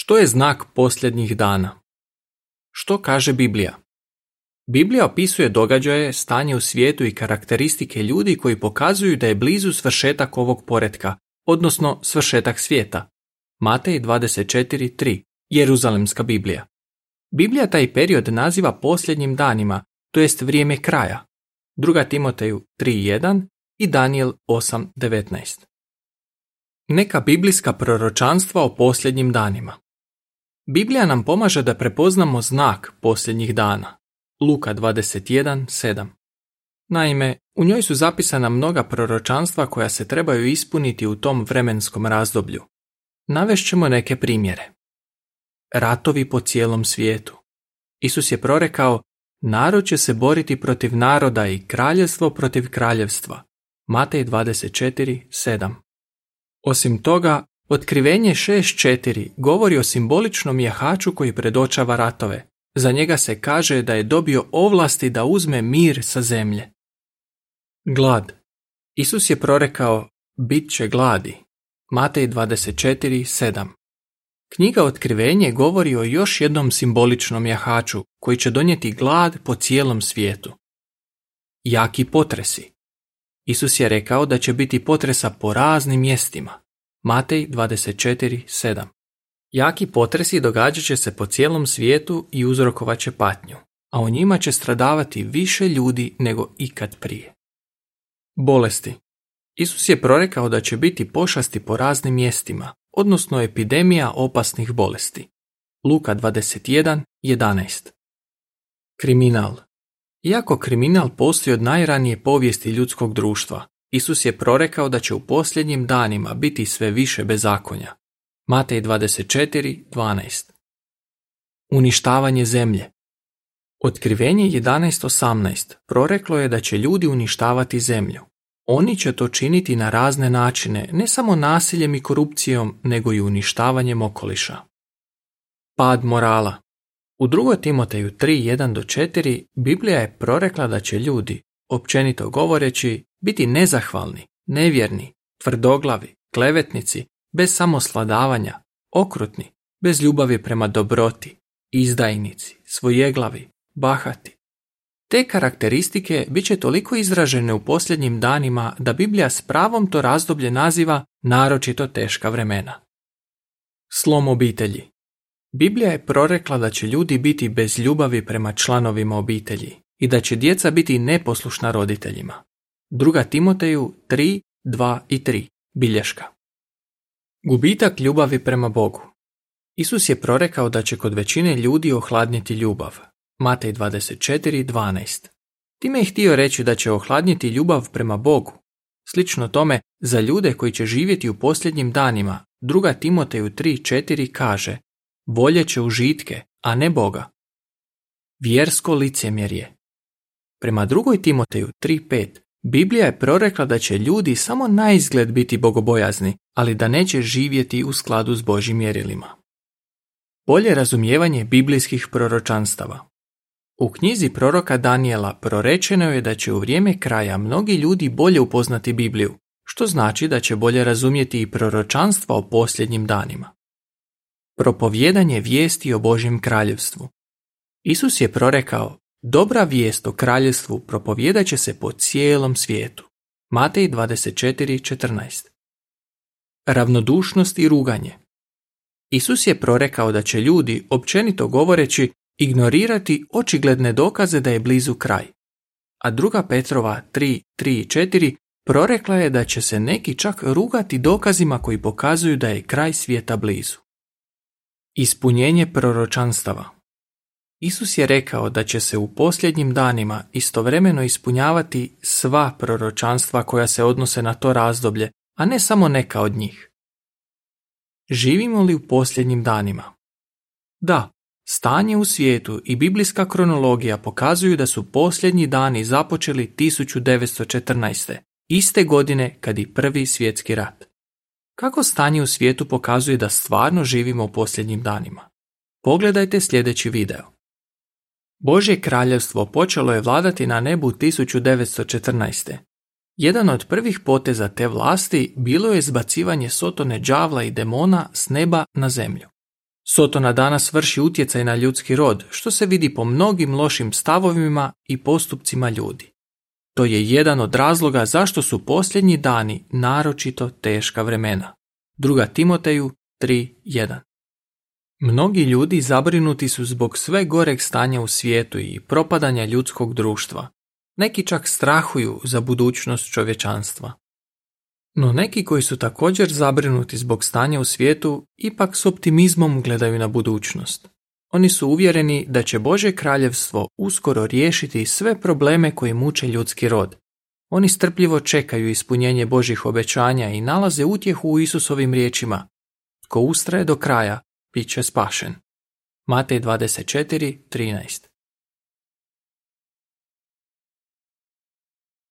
Što je znak posljednjih dana? Što kaže Biblija? Biblija opisuje događaje, stanje u svijetu i karakteristike ljudi koji pokazuju da je blizu svršetak ovog poretka, odnosno svršetak svijeta. Matej 24.3, Jeruzalemska Biblija. Biblija taj period naziva posljednjim danima, to jest vrijeme kraja. 2. Timoteju 3.1 i Danijel 8.19. Neka biblijska proročanstva o posljednjim danima. Biblija nam pomaže da prepoznamo znak posljednjih dana. Luka 21.7. Naime, u njoj su zapisana mnoga proročanstva koja se trebaju ispuniti u tom vremenskom razdoblju. Navešćemo neke primjere. Ratovi po cijelom svijetu. Isus je prorekao, narod će se boriti protiv naroda i kraljevstvo protiv kraljevstva. Matej 24.7. Osim toga, Otkrivenje 6.4 govori o simboličnom jahaču koji predočava ratove. Za njega se kaže da je dobio ovlasti da uzme mir sa zemlje. Glad. Isus je prorekao, bit će gladi. Matej 24.7. Knjiga Otkrivenje govori o još jednom simboličnom jahaču koji će donijeti glad po cijelom svijetu. Jaki potresi. Isus je rekao da će biti potresa po raznim mjestima. Matej 24.7. Jaki potresi događat će se po cijelom svijetu i uzrokovat će patnju, a u njima će stradavati više ljudi nego ikad prije. Bolesti. Isus je prorekao da će biti pošasti po raznim mjestima, odnosno epidemija opasnih bolesti. Luka 21.11. Kriminal. Iako kriminal postoji od najranije povijesti ljudskog društva, Isus je prorekao da će u posljednjim danima biti sve više bezakonja. Matej 24.12. Uništavanje zemlje. Otkrivenje 11.18 proreklo je da će ljudi uništavati zemlju. Oni će to činiti na razne načine, ne samo nasiljem i korupcijom, nego i uništavanjem okoliša. Pad morala. U 2. Timoteju 3.1-4 Biblija je prorekla da će ljudi, općenito govoreći, biti nezahvalni, nevjerni, tvrdoglavi, klevetnici, bez samosladavanja, okrutni, bez ljubavi prema dobroti, izdajnici, svojeglavi, bahati. Te karakteristike bit će toliko izražene u posljednjim danima da Biblija s pravom to razdoblje naziva naročito teška vremena. Slom obitelji. Biblija je prorekla da će ljudi biti bez ljubavi prema članovima obitelji i da će djeca biti neposlušna roditeljima. 2. Timoteju 3.2 i 3. Bilješka. Gubitak ljubavi prema Bogu. Isus je prorekao da će kod većine ljudi ohladniti ljubav. Matej 24.12. Time je htio reći da će ohladniti ljubav prema Bogu. Slično tome, za ljude koji će živjeti u posljednjim danima, 2. Timoteju 3.4 kaže, voljet će užitke, a ne Boga. Vjersko licemjerje. Prema 2. Timoteju 3.5 Biblija je prorekla da će ljudi samo naizgled biti bogobojazni, ali da neće živjeti u skladu s Božjim mjerilima. Bolje razumijevanje biblijskih proročanstava. U knjizi proroka Danijela prorečeno je da će u vrijeme kraja mnogi ljudi bolje upoznati Bibliju, što znači da će bolje razumjeti i proročanstva o posljednjim danima. Propovjedanje vijesti o Božjem kraljevstvu. Isus je prorekao, dobra vijest o kraljevstvu propovjedat će se po cijelom svijetu. Matej 24.14. Ravnodušnost i ruganje. Isus je prorekao da će ljudi, općenito govoreći, ignorirati očigledne dokaze da je blizu kraj. A 2. Petrova 3.3 i 4 prorekla je da će se neki čak rugati dokazima koji pokazuju da je kraj svijeta blizu. Ispunjenje proročanstava. Isus je rekao da će se u posljednjim danima istovremeno ispunjavati sva proročanstva koja se odnose na to razdoblje, a ne samo neka od njih. Živimo li u posljednjim danima? Da, stanje u svijetu i biblijska kronologija pokazuju da su posljednji dani započeli 1914. iste godine kad i Prvi svjetski rat. Kako stanje u svijetu pokazuje da stvarno živimo u posljednjim danima? Pogledajte sljedeći video. Božje kraljevstvo počelo je vladati na nebu 1914. Jedan od prvih poteza te vlasti bilo je zbacivanje sotone đavla i demona s neba na zemlju. Sotona danas vrši utjecaj na ljudski rod, što se vidi po mnogim lošim stavovima i postupcima ljudi. To je jedan od razloga zašto su posljednji dani naročito teška vremena. 2. Timoteju 3:1. Mnogi ljudi zabrinuti su zbog sve goreg stanja u svijetu i propadanja ljudskog društva. Neki čak strahuju za budućnost čovječanstva. No neki koji su također zabrinuti zbog stanja u svijetu ipak s optimizmom gledaju na budućnost. Oni su uvjereni da će Božje kraljevstvo uskoro riješiti sve probleme koji muče ljudski rod. Oni strpljivo čekaju ispunjenje Božjih obećanja i nalaze utjehu u Isusovim riječima: "Tko ustraje do kraja, bit će spašen." Matej 24:13.